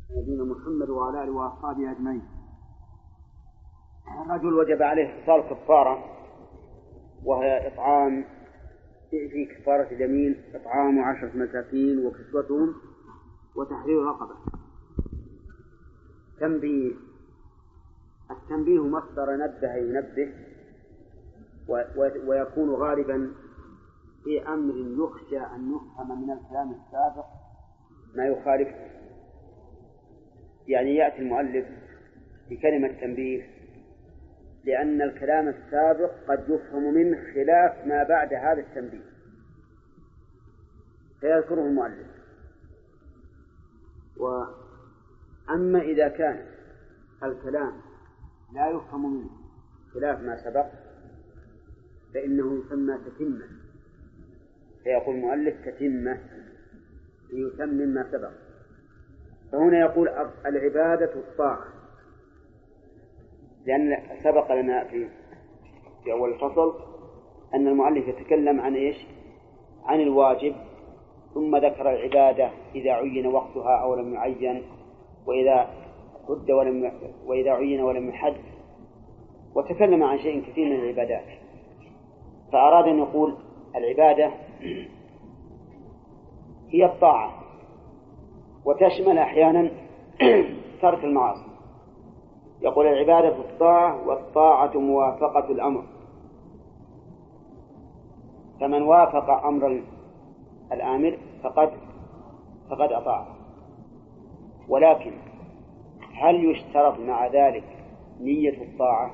نبينا محمد وعلى آله وأصحابه أجمعين. الرجل وجب عليه إحصال كفارة، وهي إطعام في كفارة اليمين إطعام 10 مساكين وكسوتهم وتحرير رقبة. تنبيه. التنبيه مصدر نبه ينبه، ويكون غالبا في أمر يخشى أن يفهم من الكلام السابق ما يخالفه. يعني يأتي المؤلف بكلمة تنبيه لأن الكلام السابق قد يفهم منه خلاف ما بعد هذا التنبيه فيذكره المؤلف. وأما إذا كان الكلام لا يفهم منه خلاف ما سبق فإنه يسمى تتمة، فيقول المؤلف تتمة ليتمم ما سبق. فهنا يقول العبادة الطاعة، لأن سبق لنا في أول الفصل أن المؤلف يتكلم عن إيش؟ عن الواجب، ثم ذكر العبادة إذا عين وقتها أو لم يعين، وإذا عين ولم يحد، وتكلم عن شيء كثير من العبادات. فأراد أن يقول العبادة هي الطاعة، وتشمل أحيانا ترك المعاصي. يقول العبادة الطاعة، والطاعة موافقة الأمر، فمن وافق أمر الآمر فقد أطاع. ولكن هل يشترط مع ذلك نية الطاعة،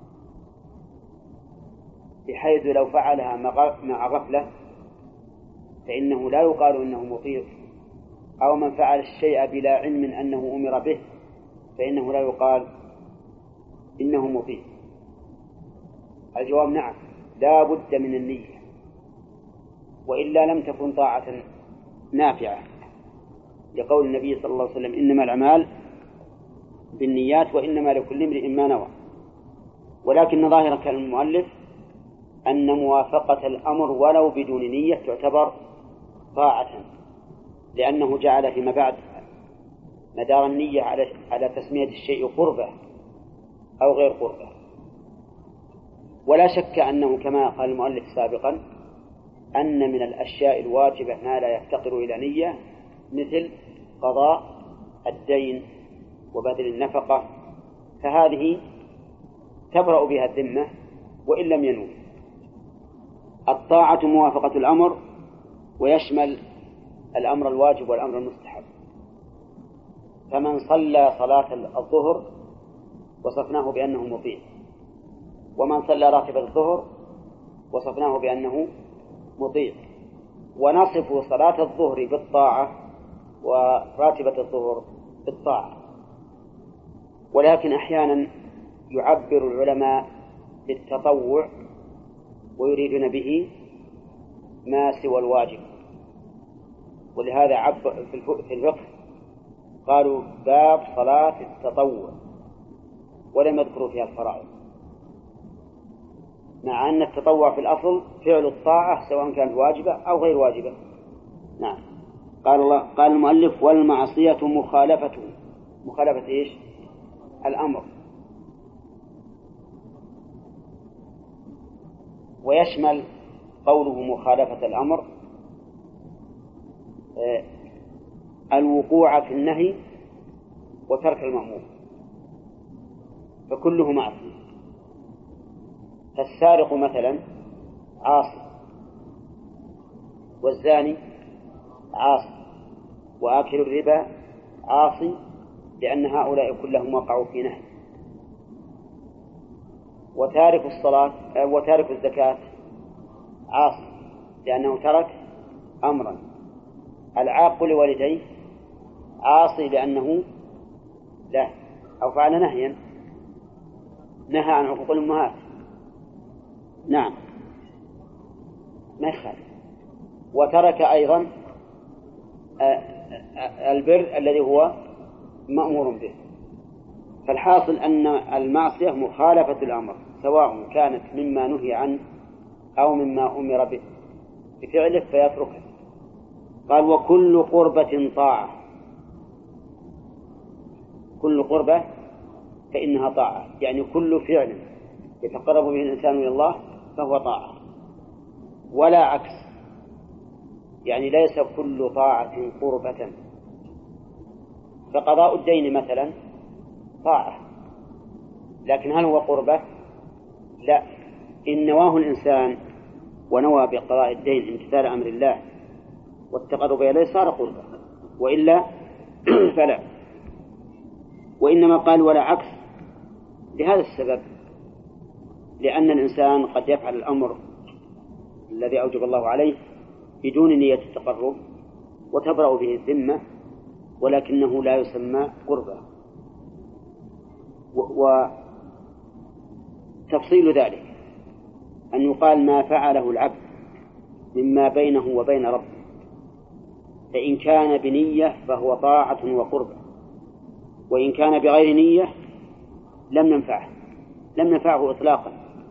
بحيث لو فعلها مع غفلة فإنه لا يقال إنه مطيع، أو من فعل الشيء بلا علم أنه أمر به فإنه لا يقال إنه مطيع؟ الجواب نعم، لا بد من النية، وإلا لم تكن طاعة نافعة، لقول النبي صلى الله عليه وسلم إنما الأعمال بالنيات وإنما لكل امرئ ما نوى. ولكن ظاهر كلام المؤلف أن موافقة الأمر ولو بدون نية تعتبر طاعة، لأنه جعل فيما بعد مدار النية على تسمية الشيء قربة أو غير قربة. ولا شك أنه كما قال المؤلف سابقا أن من الأشياء الواجبة ما لا يفتقر إلى نية، مثل قضاء الدين وبذل النفقة، فهذه تبرأ بها الذمة وإن لم ينوي. الطاعة موافقة الأمر، ويشمل الأمر الواجب والأمر المستحب. فمن صلى صلاة الظهر وصفناه بأنه مطيع، ومن صلى راتب الظهر وصفناه بأنه مطيع، ونصف صلاة الظهر بالطاعة وراتبة الظهر بالطاعة. ولكن أحيانا يعبر العلماء بالتطوع ويريدون به ما سوى الواجب، ولهذا عبر في الفقه قالوا باب صلاة التطوع، ولم يذكروا فيها الفرائض، مع أن التطوع في الأصل فعل الطاعة سواء كانت واجبة أو غير واجبة. نعم. قال المؤلف والمعصية مخالفة إيش؟ الأمر. ويشمل قوله مخالفة الأمر الوقوع في النهي وترك المأمور، فكله معصية. فالسارق مثلا عاصي، والزاني عاصي، وآكل الربا عاصي، لأن هؤلاء كلهم وقعوا في نهي. وتارك الزكاة عاصي لأنه ترك أمرا. العاق لوالديه عاصي لأنه لا أو فعل نهيا، نهى عن عقوق الأمهات. نعم ما يخالف. وترك أيضا البر الذي هو مأمور به. فالحاصل أن المعصية مخالفة الأمر، سواء كانت مما نهي عنه أو مما أمر به بفعله فيتركه. قال وكل قربة طاعة، كل قربة فإنها طاعة، يعني كل فعل يتقرب به الإنسان إلى الله فهو طاعة، ولا عكس، يعني ليس كل طاعة قربة. فقضاء الدين مثلا طاعة، لكن هل هو قربة؟ لا، إن نواه الإنسان ونوى بقضاء الدين امتثال أمر الله والتقرب إليه صار قربة، وإلا فلا. وإنما قال ولا عكس لهذا السبب، لأن الإنسان قد يفعل الأمر الذي أوجب الله عليه بدون نية التقرب وتبرأ به الذمة، ولكنه لا يسمى قربة. وتفصيل ذلك أن يقال ما فعله العبد مما بينه وبين ربه، فإن كان بنية فهو طاعة وقربة، وإن كان بغير نية لم ننفعه إطلاقا،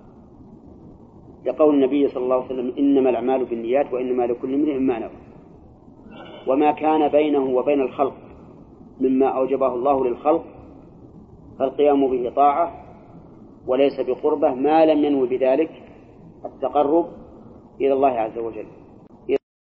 لقول النبي صلى الله عليه وسلم إنما الأعمال بالنيات وإنما لكل امرئ ما نوى. وما كان بينه وبين الخلق مما أوجبه الله للخلق فالقيام به طاعة وليس بقربة ما لم ينوي بذلك التقرب إلى الله عز وجل.